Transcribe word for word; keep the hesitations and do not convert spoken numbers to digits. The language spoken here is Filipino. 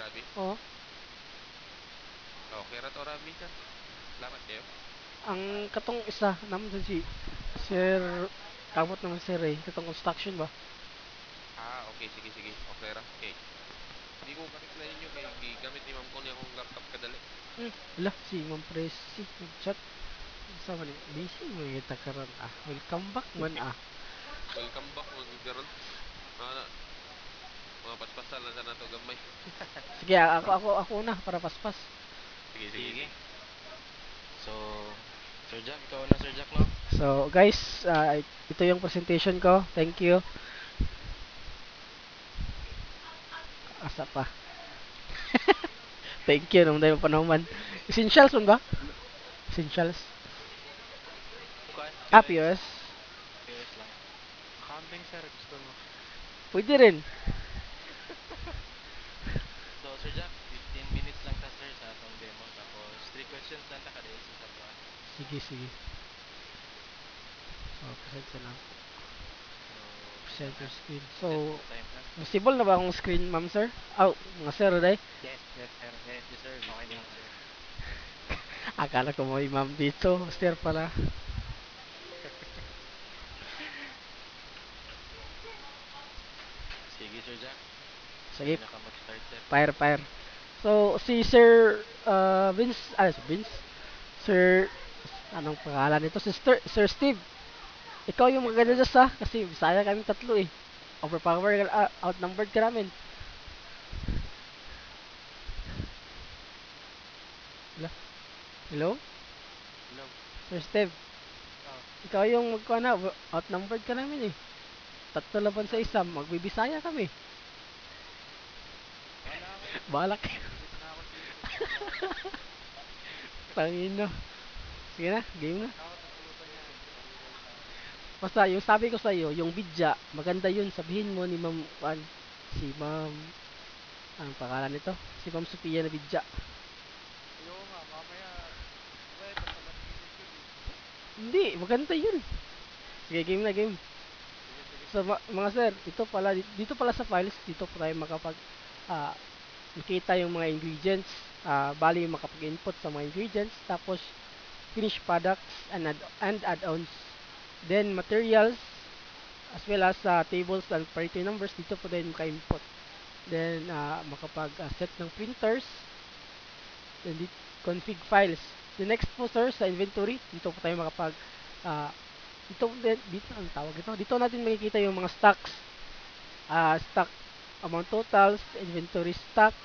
Rabi. Oo. Okay ra to Rabi sir. Salamat kayo. Ang katong isa naman dun si Sir kamot naman Sir Ray, katong construction ba? Ah, okay, sige, sige. Okay ra. Okay. Di ko ka-reply ninyo kay gigamit ni ma'am ko niya akong laptop kadali. Hmm, ala, si Ma'am Presi nag-chat. Sa man busy mo kita karon ah. Welcome back man ah. Welcome back mga garon. Mga, mga paspasal na sa nato gamay. Sige, ah, ako ako ako na para paspas. Sige, sige, Sige. sige. So, Sir Jack, ikaw na Sir Jack, no? So, guys, ah, ito yung presentation ko. Thank you. Asa pa? Thank you nung dahil panahon man. Essentials man ba? Essentials. Kuan, Ah, P O S. P O S. P O S lang. Accounting sir, gusto mo. Pwede rin. So, Sir Jack, fifteen minutes lang ta sir sa atong demo. Tapos, three questions lang ta kada isa sa to ah. Sige, sige. So, present na lang. So, sige Present lang ha. your screen. Set So, the time ha. visible na ba akong screen, ma'am sir? Oh, mga sir, day. Yes, yes sir, yes. Yes sir, Okay visible na na okay. sir. Akala ko may ma'am dito. Sir pala. Sige Sir Jack, Sige, pwede na ka mag-start sir. fire, fire. So, si Sir uh, Vince, ah, si Vince, Sir, anong pangalan nito? Si Sir, Sir Steve, ikaw yung Yes maganda sir. dyan sa, kasi bisaya kami tatlo eh. Overpower, uh, outnumbered ka namin. Hello? Hello? Hello. Sir Steve, Oh, ikaw yung magkuha na, outnumbered ka namin eh. Tatlo laban sa wala isa, magbibisaya kami. wala ako dito. Balak kayo. Inggit na ako dito. Wala ako dito. Tangin na. Sige na, game na. Ako tutulutan yan. Pag-iway pa ako. Basta yung sabi ko sa iyo, yung bidya, maganda yun. Sabihin mo ni Ma'am, kuan, si Ma'am, anong pangalan nito? Si Ma'am Sophia na bidya. Ayoko nga, mamaya, di ba ito pala schedule eh. Hindi, maganda yun. Sige, game na game. Sige, sige. So, ma- mga sir, ito pala, dito pala sa files, dito po tayo makapag, ah, makita yung mga ingredients. Ah, bali, makapag-input sa mga ingredients. Tapos, finished products and, add- and add-ons. Then, materials, as well as uh, tables and priority numbers, dito po din maka-input. Then, uh, makapag-set ng printers. Then, dito, config files. The next po, sir, sa inventory, dito po tayo makapag, uh, dito, dito, ang tawag ito, dito natin makikita yung mga stocks. Uh, stock amount totals, inventory stock,